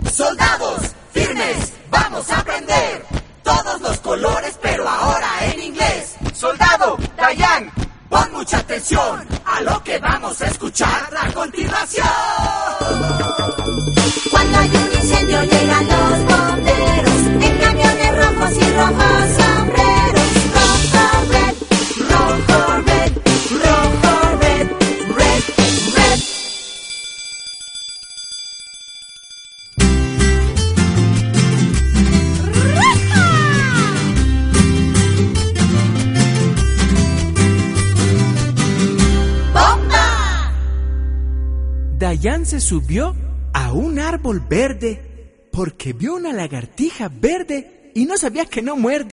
Soldados, firmes, vamos a aprender todos los colores, pero ahora en inglés. Soldado, Dayan, pon mucha atención a lo que vamos a escuchar a continuación. Cuando hay un incendio llegan los bomberos en camiones rojos y rojos sombreros. Rojo, red, rojo, red, rojo, red, red, red. ¡Bomba! Dayan se subió a un árbol verde porque vio una lagartija verde y no sabía que no muerde.